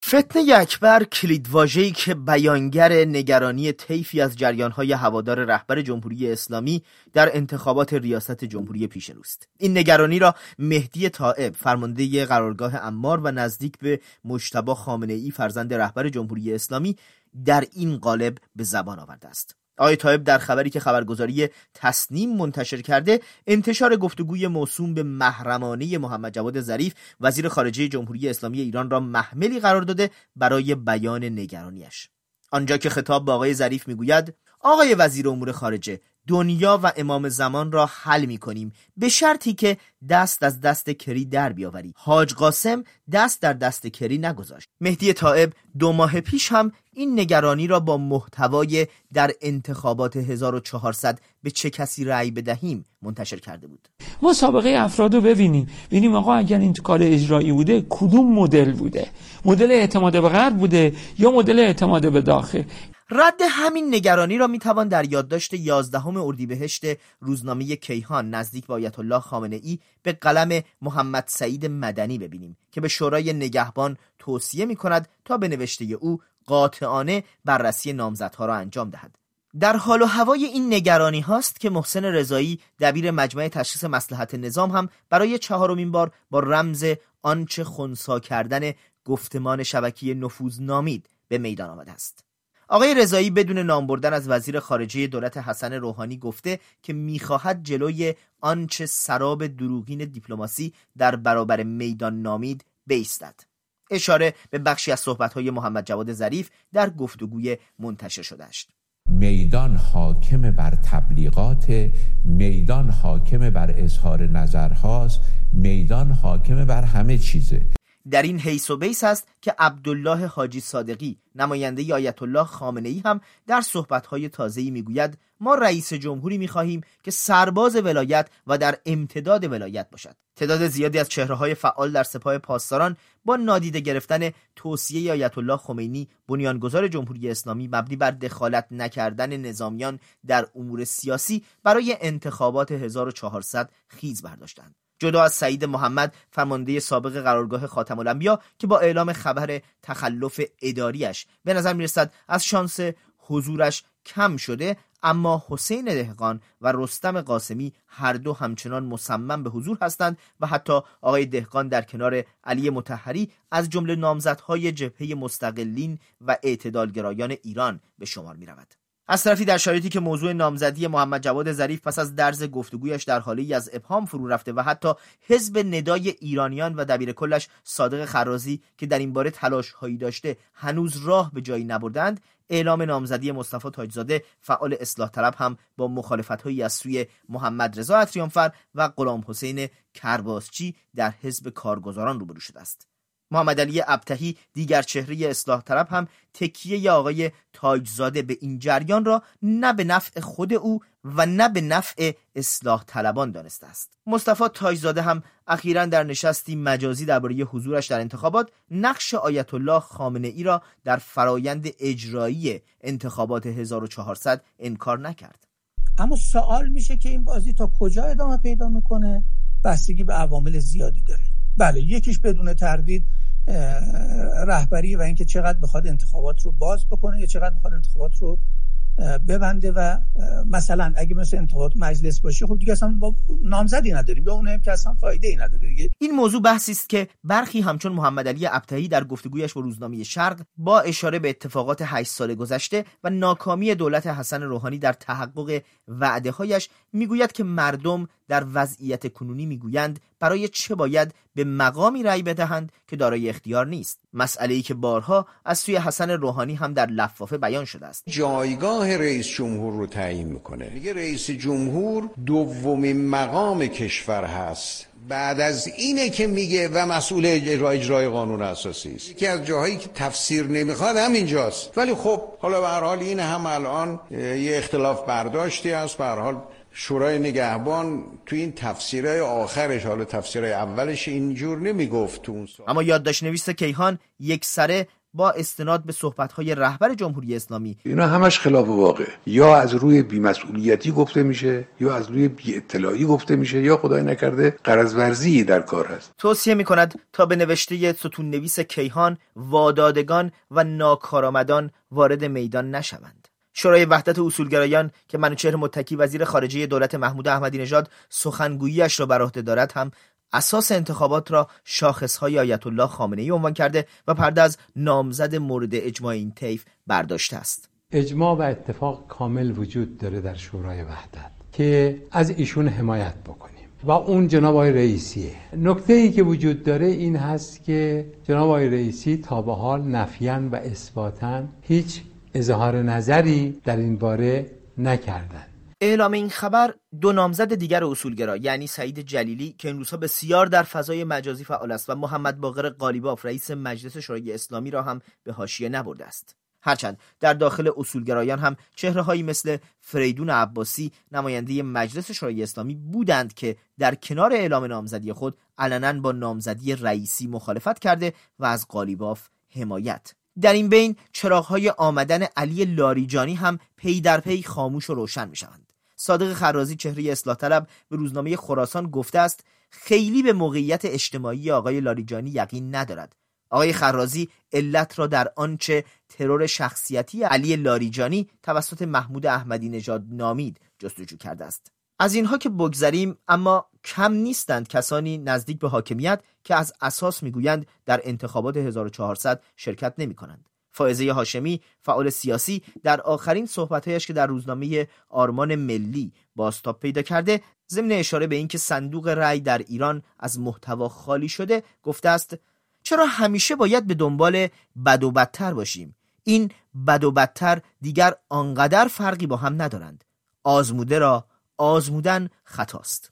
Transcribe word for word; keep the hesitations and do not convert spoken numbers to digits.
فتنه اکبر کلیدواژه‌ای که بیانگر نگرانی طیفی از جریان‌های هوادار رهبر جمهوری اسلامی در انتخابات ریاست جمهوری پیش روست. این نگرانی را مهدی طائب، فرمانده قرارگاه عمار و نزدیک به مجتبی خامنه‌ای فرزند رهبر جمهوری اسلامی، در این قالب به زبان آورده است. آقای طائب در خبری که خبرگزاری تصنیم منتشر کرده، انتشار گفتگوی موسوم به محرمانه محمد جواد ظریف وزیر خارجه جمهوری اسلامی ایران را محملی قرار داده برای بیان نگرانیش. آنجا که خطاب به آقای ظریف میگوید: آقای وزیر امور خارجه، دنیا و امام زمان را حل می کنیم به شرطی که دست از دست کری در بیاوری. حاج قاسم دست در دست کری نگذاشت. مهدی طائب دو ماه پیش هم این نگرانی را با محتوای در انتخابات هزار و چهارصد به چه کسی رأی بدهیم منتشر کرده بود. ما سابقه افراد رو ببینیم، ببینیم آقا اگر این کار اجرایی بوده کدوم مدل بوده؟ مدل اعتماد به غرب بوده یا مدل اعتماد به داخل؟ رد همین نگرانی را میتوان در یادداشت یازدهم اردیبهشت روزنامه کیهان نزدیک به آیت الله خامنه‌ای به قلم محمد سعید مدنی ببینیم که به شورای نگهبان توصیه میکند تا به نوشته او قاطعانه بررسی نامزدها را انجام دهد. در حال و هوای این نگرانی هاست که محسن رضایی دبیر مجمع تشخیص مصلحت نظام هم برای چهارمین بار با رمز آنچه خنثی کردن گفتمان شبکه‌ای نفوذ نامید به میدان آمده است. آقای رضایی بدون نام بردن از وزیر خارجه دولت حسن روحانی گفته که می‌خواهد جلوی آنچه سراب دروغین دیپلماسی در برابر میدان نامید بایستد. اشاره به بخشی از صحبت‌های محمد جواد ظریف در گفتگوی منتشر شده است. میدان حاکم بر تبلیغات، میدان حاکم بر اظهار نظرهاست، میدان حاکم بر همه چیزه. در این حیث و بیس است که عبدالله حاجی صادقی نماینده آیت الله خامنه‌ای هم در صحبت‌های تازه‌ای میگوید ما رئیس جمهوری می‌خواهیم که سرباز ولایت و در امتداد ولایت باشد. تعداد زیادی از چهره‌های فعال در سپاه پاسداران با نادیده گرفتن توصیه آیت الله خمینی بنیانگذار جمهوری اسلامی مبنی بر دخالت نکردن نظامیان در امور سیاسی برای انتخابات هزار و چهارصد خیز برداشتند. جدا از سعید محمد فرمانده سابق قرارگاه خاتم الانبیا که با اعلام خبر تخلف اداریش به نظر میرسد از شانس حضورش کم شده، اما حسین دهقان و رستم قاسمی هر دو همچنان مصمم به حضور هستند و حتی آقای دهقان در کنار علی مطهری از جمله نامزدهای جبهه مستقلین و اعتدالگرایان ایران به شمار می رود. از طرفی در شرایطی که موضوع نامزدی محمد جواد ظریف پس از درز گفتگویش در حالی از ابهام فرو رفته و حتی حزب ندای ایرانیان و دبیر کلش صادق خرازی که در این باره تلاش هایی داشته هنوز راه به جایی نبردند، اعلام نامزدی مصطفی تاجزاده فعال اصلاح طلب هم با مخالفت هایی از سوی محمد رضا عطریانفر و غلام حسین کرباسچی در حزب کارگزاران روبرو شده است. محمد علی ابتهی دیگر چهره اصلاح طلب هم تکیه آقای تاجزاده به این جریان را نه به نفع خود او و نه به نفع اصلاح طلبان دانسته است. مصطفی تاجزاده هم اخیراً در نشستی مجازی درباره حضورش در انتخابات نقش آیت الله خامنه‌ای را در فرایند اجرایی انتخابات هزار و چهارصد انکار نکرد. اما سوال میشه که این بازی تا کجا ادامه پیدا میکنه؟ بستگی به عوامل زیادی داره. بله، یکیش بدون تردید رهبری و اینکه چقدر بخواد انتخابات رو باز بکنه یا چقدر بخواد انتخابات رو ببنده و مثلا اگه مثل انتخابات مجلس باشه خب دیگه اصلا نامزدی نداریم یا اونم که اصلا فایده ای نداره دیگه. این موضوع بحثی است که برخی همچون محمد علی ابتهی در گفتگویش با روزنامه شرق با اشاره به اتفاقات هشت سال گذشته و ناکامی دولت حسن روحانی در تحقق وعده‌هایش میگوید که مردم در وضعیت کنونی میگویند برای چه باید به مقامی رأی بدهند که دارای اختیار نیست، مسئله‌ای که بارها از سوی حسن روحانی هم در لفافه بیان شده است. جایگاه رئیس جمهور رو تعیین میکنه. میگه رئیس جمهور دومین مقام کشور هست، بعد از اینه که میگه و مسئول اجرای اجرای قانون اساسی است. یکی از جاهایی که تفسیر نمیخواد همینجاست، ولی خب حالا به هر حال این هم الان یه اختلاف برداشتی است. به هر حال شورای نگهبان تو این تفسیرهای آخرش، حالا تفسیرهای اولش اینجور نمیگفت تو اون سال. اما یادداشت نویس کیهان یک سره با استناد به صحبت‌های رهبر جمهوری اسلامی اینا همش خلاف واقع، یا از روی بی‌مسئولیتی گفته میشه یا از روی بی‌اطلاعی گفته میشه یا خدای نکرده غرض ورزی در کار هست. توصیه می‌کند تا به نوشته ستون نویس کیهان وادادگان و ناکارآمدان وارد میدان نشوند. شورای وحدت اصولگرایان که منوچهر متکی وزیر خارجه دولت محمود احمدی نژاد سخنگویی‌اش را بر عهده دارد هم اساس انتخابات را شاخص‌های آیت الله خامنه‌ای عنوان کرده و پرده از نامزد مورد اجماع این طیف برداشته است. اجماع و اتفاق کامل وجود داره در شورای وحدت که از ایشون حمایت بکنیم و اون جناب آقای رئیسیه. نکته‌ای که وجود داره این هست که جناب آقای رئیسی تا به حال نفیاً و اثباتاً هیچ اظهار نظری در این باره نکردند. اعلام این خبر دو نامزد دیگر اصولگرا یعنی سعید جلیلی که این روزها بسیار در فضای مجازی فعال است و محمد باقر قالیباف رئیس مجلس شورای اسلامی را هم به حاشیه نبرده است. هرچند در داخل اصولگرایان هم چهره‌هایی مثل فریدون عباسی نماینده مجلس شورای اسلامی بودند که در کنار اعلام نامزدی خود علنا با نامزدی رئیسی مخالفت کرده و از قالیباف حمایت. در این بین چراغ‌های آمدن علی لاریجانی هم پی در پی خاموش و روشن می‌شوند. صادق خرازی چهره اصلاح طلب به روزنامه خراسان گفته است خیلی به موقعیت اجتماعی آقای لاریجانی یقین ندارد. آقای خرازی علت را در آنچه ترور شخصیتی علی لاریجانی توسط محمود احمدی نژاد نامید جستجو کرده است. از اینها که بگذریم، اما کم نیستند کسانی نزدیک به حاکمیت که از اساس میگویند در انتخابات هزار و چهارصد شرکت نمی کنند. فائزه هاشمی فعال سیاسی در آخرین صحبت‌هایش که در روزنامه آرمان ملی بازتاب پیدا کرده، ضمن اشاره به اینکه صندوق رأی در ایران از محتوا خالی شده، گفته است چرا همیشه باید به دنبال بد و بدتر باشیم؟ این بد و بدتر دیگر آنقدر فرقی با هم ندارند. آزموده را آزمودن خطاست.